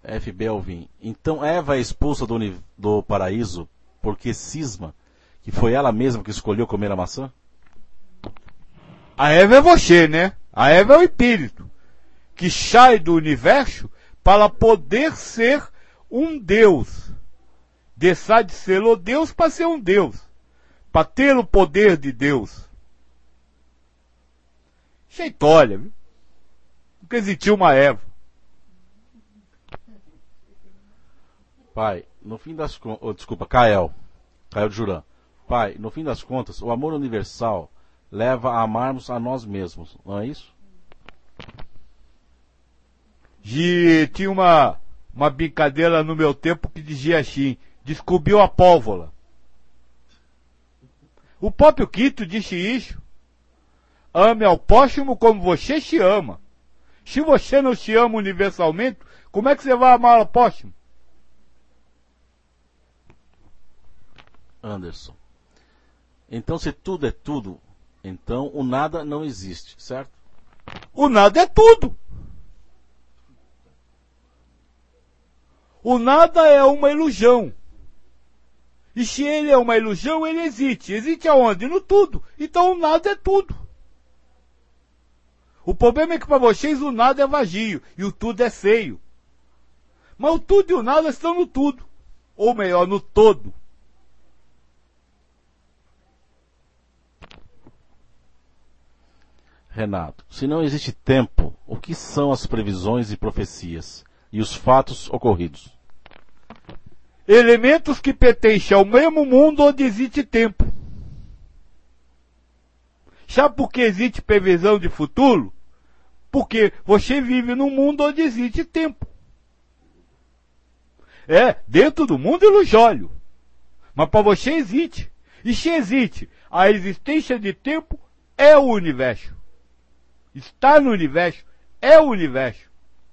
FB Alvim. Então Eva é expulsa do paraíso porque cisma que foi ela mesma que escolheu comer a maçã? A Eva é você, né? A Eva é o espírito que sai do universo para poder ser um Deus. Deixar de ser o Deus para ser um Deus. Para ter o poder de Deus. Cheitólia, viu? Nunca existiu uma Eva. Pai, no fim das contas... desculpa, Kael de Juran. Pai, no fim das contas, o amor universal leva a amarmos a nós mesmos, não é isso? Tinha uma brincadeira no meu tempo que dizia assim, descobriu a pólvora. O próprio Quito disse isso. Ame ao próximo como você se ama. Se você não se ama universalmente, como é que você vai amar ao próximo? Anderson. Então, se tudo é tudo, então o nada não existe, certo? O nada é tudo. O nada é uma ilusão. E se ele é uma ilusão, ele existe. Existe aonde? No tudo. Então o nada é tudo. O problema é que para vocês o nada é vazio e o tudo é feio. Mas o tudo e o nada estão no tudo. Ou melhor, no todo. Renato, se não existe tempo, o que são as previsões e profecias e os fatos ocorridos? Elementos que pertencem ao mesmo mundo onde existe tempo. Sabe por que existe previsão de futuro? Porque você vive num mundo onde existe tempo. Dentro do mundo ilusório. Mas para você existe. E se existe, a existência de tempo é o universo. Está no universo, é o universo.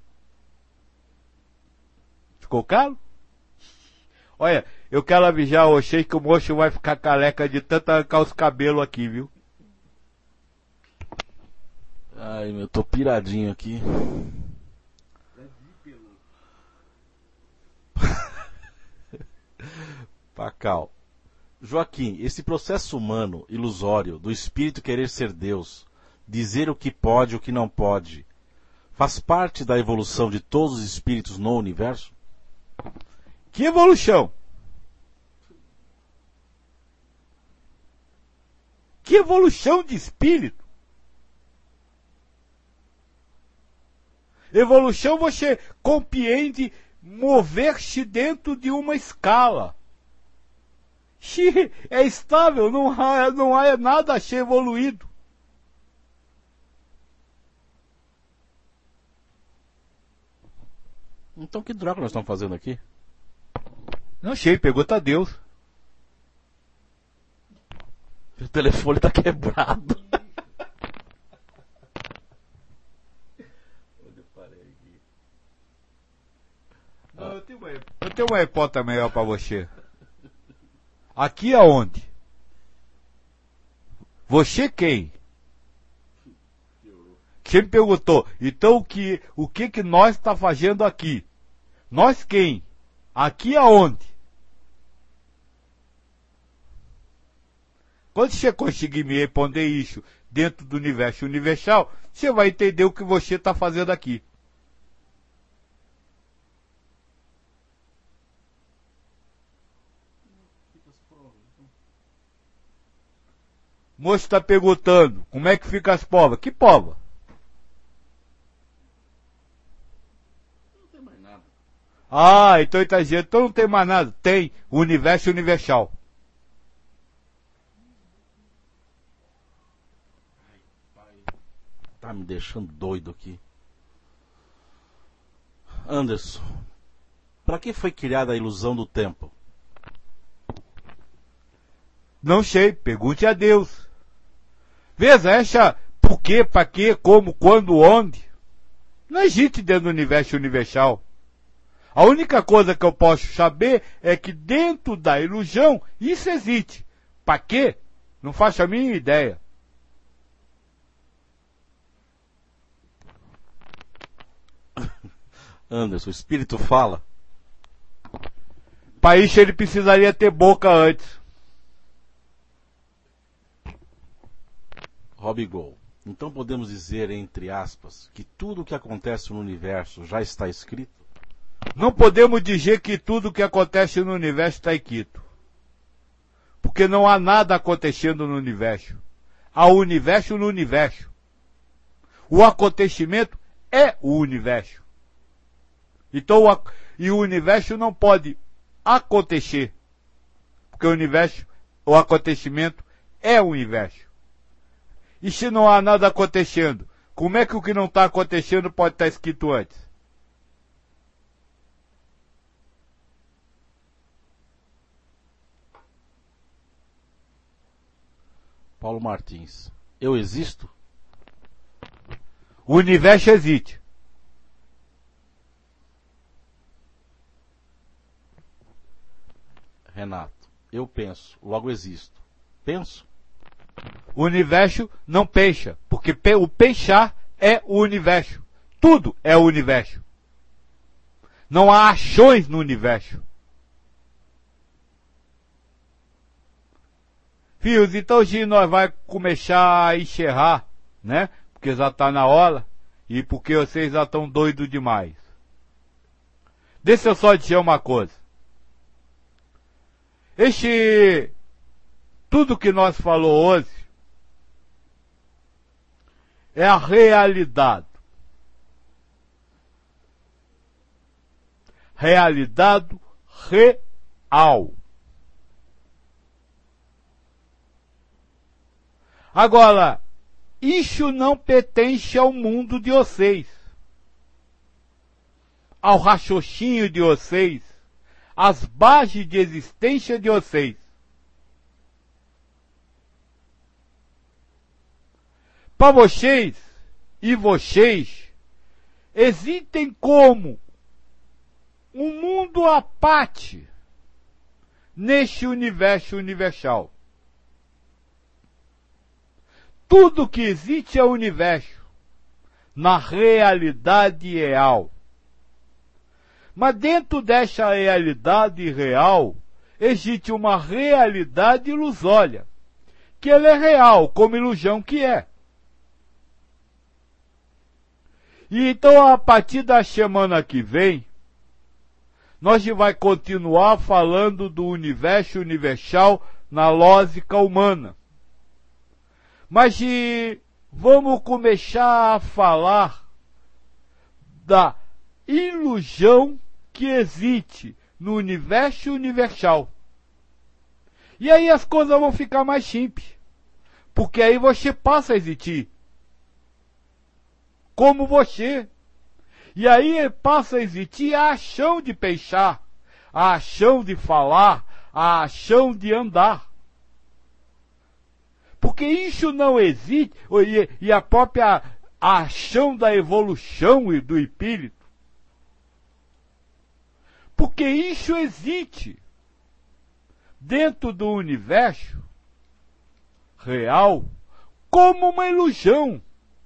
Ficou claro? Olha, eu quero avisar vocês que o moço vai ficar careca de tanto arrancar os cabelos aqui, viu? Ai, meu, tô piradinho aqui. Pacal. Joaquim, esse processo humano, ilusório, do espírito querer ser Deus, dizer o que pode e o que não pode, faz parte da evolução de todos os espíritos no universo? Que evolução? Que evolução de espírito? Evolução você compreende mover-se dentro de uma escala. Se é estável, não há nada a ser evoluído. Então que droga nós estamos fazendo aqui? Não sei, pergunta a Deus. O telefone tá quebrado. Onde eu parei aqui? Não, eu tenho uma hipótese melhor para você. Aqui aonde? Você quem? Você me perguntou, então o que nós está fazendo aqui? Nós quem? Aqui aonde? Quando você conseguir me responder isso dentro do universo universal, você vai entender o que você está fazendo aqui. O moço está perguntando, como é que fica as provas? Que prova? Não tem mais nada. Ah, então ele está dizendo, então não tem mais nada. Tem o universo universal. Tá me deixando doido aqui. Anderson, para que foi criada a ilusão do tempo? Não sei, pergunte a Deus. Veja, essa por quê, para quê, como, quando, onde. Não existe dentro do universo universal. A única coisa que eu posso saber é que dentro da ilusão isso existe. Para quê? Não faço a mínima ideia. Anderson, o Espírito fala? Para isso ele precisaria ter boca antes. Rob Gol. Então podemos dizer, entre aspas, que tudo o que acontece no universo já está escrito? Não podemos dizer que tudo o que acontece no universo está escrito. Porque não há nada acontecendo no universo. Há o universo no universo. O acontecimento é o universo. Então, o universo não pode acontecer. Porque o acontecimento é o universo. E se não há nada acontecendo, como é que o que não está acontecendo pode estar escrito antes? Paulo Martins. Eu existo? O universo existe. Renato. Eu penso, logo existo. Penso? O universo não pensa, porque o pensar é o universo. Tudo é o universo. Não há ações no universo. Filhos, então hoje nós vai começar a encerrar, né? Porque já está na hora e porque vocês já estão doidos demais. Deixa eu só dizer uma coisa. Tudo que nós falou hoje é a realidade. Realidade real. Agora, isso não pertence ao mundo de vocês, ao raciocínio de vocês, às bases de existência de vocês. Para vocês, existem como um mundo à parte neste universo universal. Tudo que existe é o universo, na realidade real. Mas dentro dessa realidade real, existe uma realidade ilusória, que ela é real, como ilusão que é. E então, a partir da semana que vem, nós vai continuar falando do universo universal na lógica humana. Mas vamos começar a falar da ilusão que existe no universo universal. E aí as coisas vão ficar mais simples. Porque aí você passa a existir. Como você. E aí passa a existir a ação de pensar, a ação de falar, a ação de andar. Porque isso não existe, e a própria ação da evolução e do espírito. Porque isso existe dentro do universo real como uma ilusão.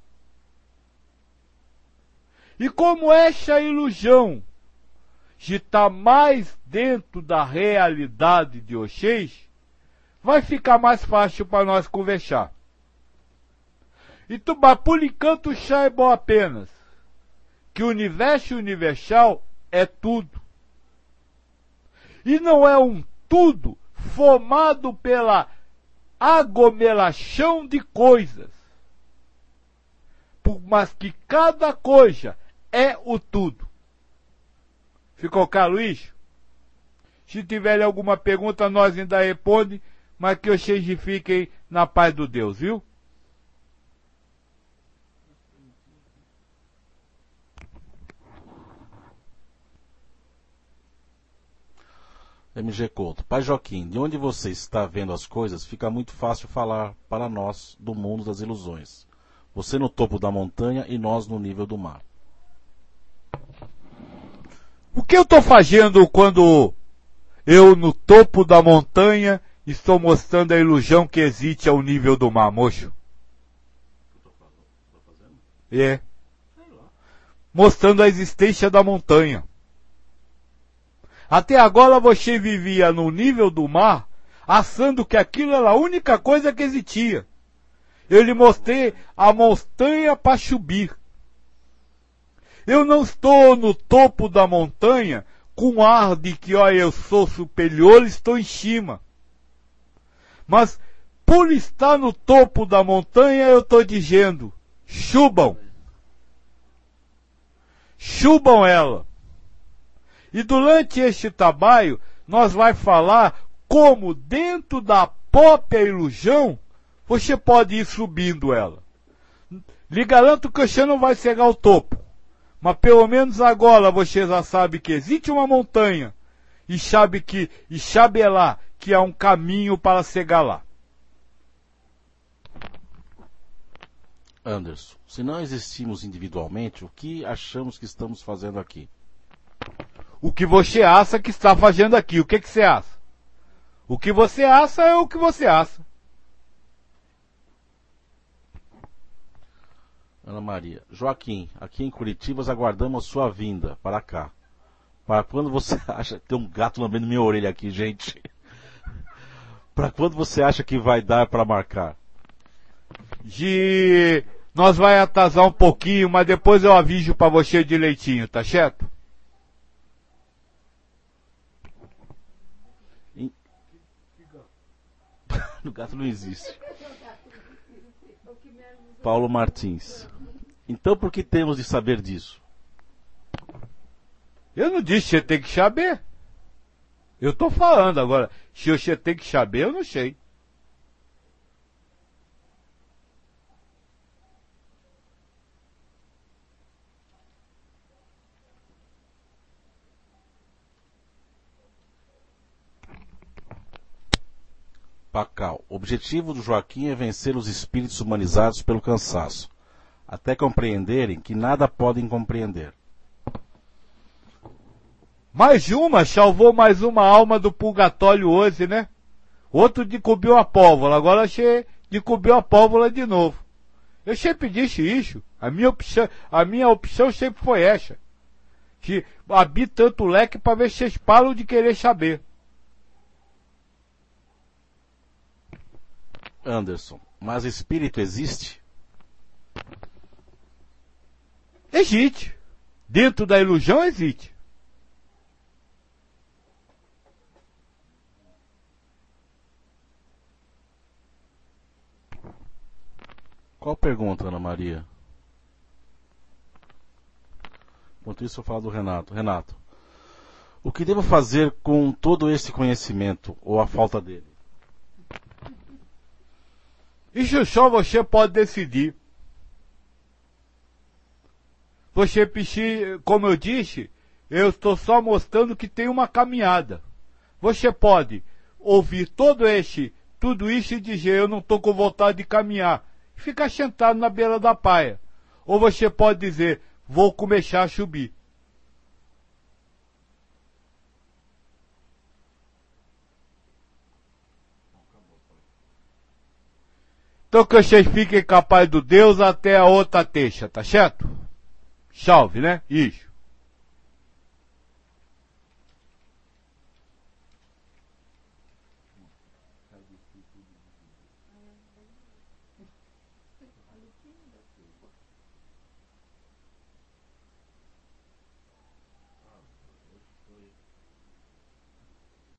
E como essa ilusão está mais dentro da realidade de vocês, vai ficar mais fácil para nós conversar. Então, por enquanto, saibam apenas que o universo universal é tudo. E não é um tudo formado pela aglomeração de coisas, mas que cada coisa é o tudo. Ficou claro isso? Se tiverem alguma pergunta, nós ainda respondemos, mas que vocês fiquem na paz do Deus, viu? MG Couto. Pai Joaquim, de onde você está vendo as coisas, fica muito fácil falar para nós do mundo das ilusões. Você no topo da montanha e nós no nível do mar. O que eu estou fazendo quando eu no topo da montanha estou mostrando a ilusão que existe ao nível do mar, moço? É. mostrando a existência da montanha. Até agora você vivia no nível do mar, achando que aquilo era a única coisa que existia. Eu lhe mostrei a montanha para subir. Eu não estou no topo da montanha com ar de que, ó, eu sou superior, estou em cima. Mas, por estar no topo da montanha, eu estou dizendo, subam. Subam ela. E durante este trabalho, nós vai falar como dentro da própria ilusão, você pode ir subindo ela. Lhe garanto que você não vai chegar ao topo. Mas pelo menos agora você já sabe que existe uma montanha. E sabe lá que há um caminho para chegar lá. Anderson, se não existimos individualmente, o que achamos que estamos fazendo aqui? O que você acha que está fazendo aqui? O que você acha? O que você acha é o que você acha. Ana Maria. Joaquim, aqui em Curitiba aguardamos sua vinda para cá. Para quando você acha... Tem um gato lambendo minha orelha aqui, gente. Para quando você acha que vai dar para marcar? Nós vai atrasar um pouquinho, mas depois eu aviso para você direitinho, tá certo? O gato não existe. Paulo Martins. Então por que temos de saber disso? Eu não disse que você tem que saber. Eu estou falando agora. Se você tem que saber, eu não sei. Pacal. O objetivo do Joaquim é vencer os espíritos humanizados pelo cansaço, até compreenderem que nada podem compreender. Salvou mais uma alma do purgatório hoje, né? Outro descobriu a pólvora, agora você descobriu a pólvora de novo. Eu sempre disse isso. A minha opção sempre foi essa. Que abri tanto leque para ver se vocês param de querer saber. Anderson, mas espírito existe? Existe. Dentro da ilusão existe. Qual pergunta, Ana Maria? Enquanto isso eu falo do Renato. Renato, o que devo fazer com todo esse conhecimento, ou a falta dele? Isso só você pode decidir. Você precisa, como eu disse, eu estou só mostrando que tem uma caminhada. Você pode ouvir tudo isso e dizer, eu não estou com vontade de caminhar. E ficar sentado na beira da praia. Ou você pode dizer, vou começar a subir. Então que vocês fiquem capazes do Deus até a outra deixa, tá certo? Salve, né? Isso.